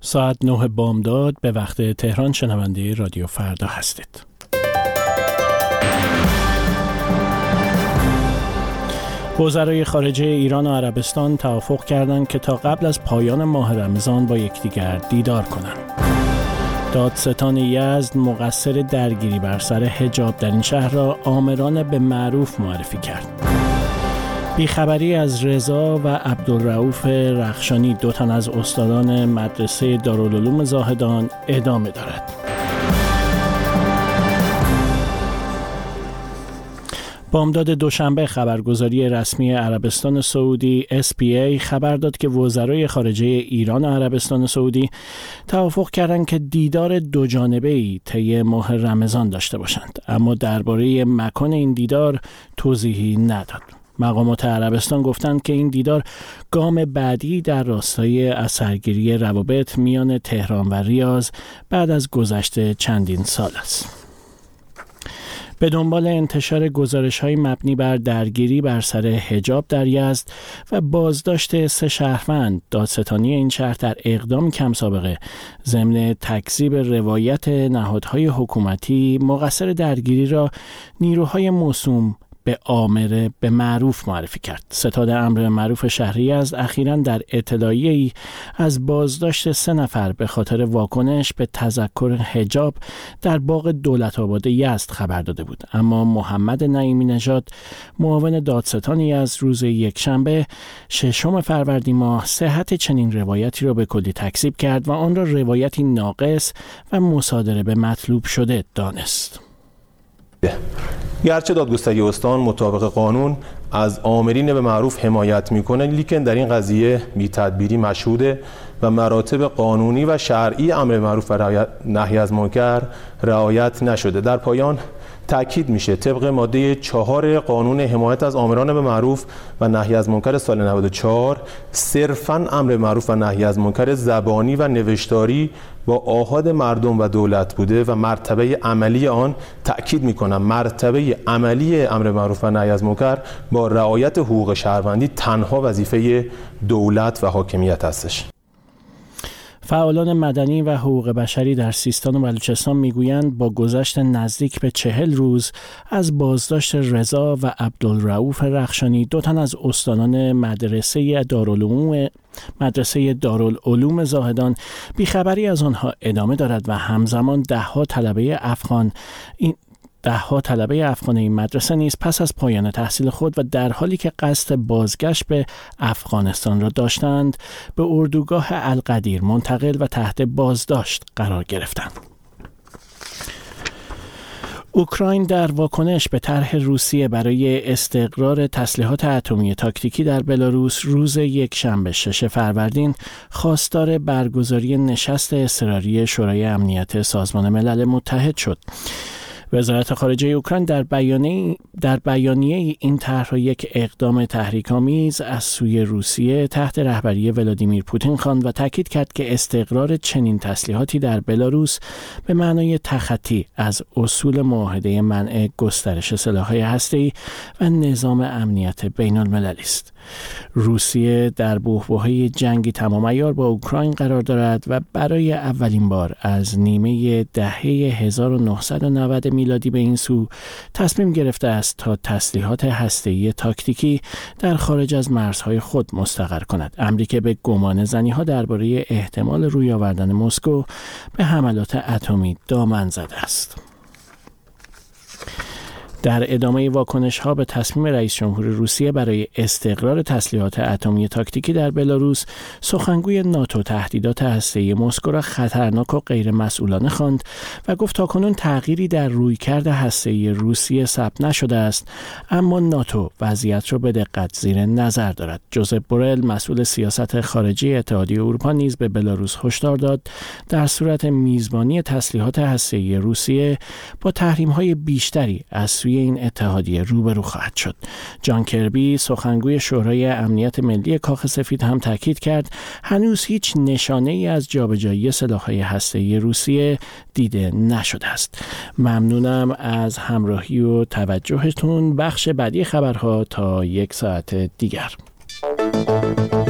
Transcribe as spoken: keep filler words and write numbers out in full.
ساعت نه بامداد به وقت تهران شنونده رادیو فردا هستید. وزرای خارجه ایران و عربستان توافق کردند که تا قبل از پایان ماه رمضان با یکدیگر دیدار کنند. دادستان یزد مقصر درگیری بر سر حجاب در این شهر را آمران به معروف معرفی کرد. بیخبری از رضا و عبدالرؤوف رخشانی، دو تن از استادان مدرسه دارالعلوم زاهدان، ادامه دارد. بامداد دوشنبه خبرگزاری رسمی عربستان سعودی اس پی ای خبر داد که وزرای خارجه ایران و عربستان سعودی توافق کردند که دیدار دو جانبه‌ای طی ماه رمضان داشته باشند، اما درباره مکان این دیدار توضیحی نداد. مقامات عربستان گفتند که این دیدار گام بعدی در راستای اثرگیری روابط میان تهران و ریاض بعد از گذشت چندین سال است. به دنبال انتشار گزارش‌های مبنی بر درگیری بر سر حجاب در یزد و بازداشت سه شهروند، دادستانی این شهر در اقدام کم سابقه ضمن تکذیب روایت نهادهای حکومتی مقصر درگیری را نیروهای موسوم به آمر به معروف معرفی کرد. ستاد امر معروف شهری از اخیراً در اطلاعیه‌ای از بازداشت سه نفر به خاطر واکنش به تذکر حجاب در باغ دولت‌آباد یزد خبر داده بود، اما محمد نعیمی نژاد، معاون دادستان یزد، روز یکشنبه ششم فروردین ماه صحت چنین روایتی را به کلی تکذیب کرد و آن را روایتی ناقص و مصادره به مطلوب شده دانست. گرچه دادگستری استان مطابق قانون از آمرین به معروف حمایت میکنه، لیکن در این قضیه بی تدبیری مشهوده و مراتب قانونی و شرعی امر معروف و نهی از منکر رعایت نشده. در پایان تأکید میشه طبق ماده چهار قانون حمایت از آمران به معروف و نهی از منکر سال نود و چهار صرفاً امر معروف و نهی از منکر زبانی و نوشتاری با آحاد مردم و دولت بوده و مرتبه عملی آن، تأکید میکنم مرتبه عملی امر معروف و نهی از منکر با رعایت حقوق شهروندی تنها وظیفه دولت و حاکمیت هستش. فعالان مدنی و حقوق بشری در سیستان و بلوچستان میگویند با گذشت نزدیک به چهل روز از بازداشت رضا و عبدالرؤوف رخشانی، دو تن از استادان مدرسه دارالعلوم مدرسه دارالعلوم زاهدان، بیخبری از آنها ادامه دارد و همزمان ده‌ها طلبه افغان این ده‌ها طلبه افغان این مدرسه نیز پس از پایان تحصیل خود و در حالی که قصد بازگشت به افغانستان را داشتند به اردوگاه القدیر منتقل و تحت بازداشت قرار گرفتند. اوکراین در واکنش به طرح روسیه برای استقرار تسلیحات اتمی تاکتیکی در بلاروس روز یکشنبه ششم فروردین خواستار برگزاری نشست اضطراری شورای امنیت سازمان ملل متحد شد. وزارت خارجه اوکراین در بیانیه در بیانیه این طرح را یک اقدام تحریک‌آمیز از سوی روسیه تحت رهبری ولادیمیر پوتین خواند و تاکید کرد که استقرار چنین تسلیحاتی در بلاروس به معنای تخطی از اصول معاهده منع گسترش سلاح‌های هسته‌ای و نظام امنیت بین‌المللی است. روسیه در بحبوحه جنگی تمام عیار با اوکراین قرار دارد و برای اولین بار از نیمه دهه هزار و نهصد و نود میلادی به این سو تصمیم گرفته است تا تسلیحات هسته‌ای تاکتیکی در خارج از مرزهای خود مستقر کند، امری که به گمان زنی‌ها درباره احتمال روی آوردن مسکو به حملات اتمی دامن زده است. در ادامه واکنش‌ها به تصمیم رئیس جمهور روسیه برای استقرار تسلیحات اتمی تاکتیکی در بلاروس، سخنگوی ناتو تهدیدات هسته‌ای مسکو را خطرناک و غیر مسئولانه خواند و گفت تاکنون تغییری در رویکرد هسته‌ای روسیه ثبت نشده است، اما ناتو وضعیت را به دقت زیر نظر دارد. جوزپ بورل، مسئول سیاست خارجی اتحادیه اروپا، نیز به بلاروس هشدار داد در صورت میزبانی تسلیحات هسته‌ای روسیه با تحریم‌های بیشتری از سوی این اتحادیه روبرو خواهد شد. جان کربی، سخنگوی شورای امنیت ملی کاخ سفید، هم تاکید کرد هنوز هیچ نشانه‌ای از جابجایی سلاح‌های هسته‌ای روسیه دیده نشده است. ممنونم از همراهی و توجهتون. بخش بعدی خبرها تا یک ساعت دیگر.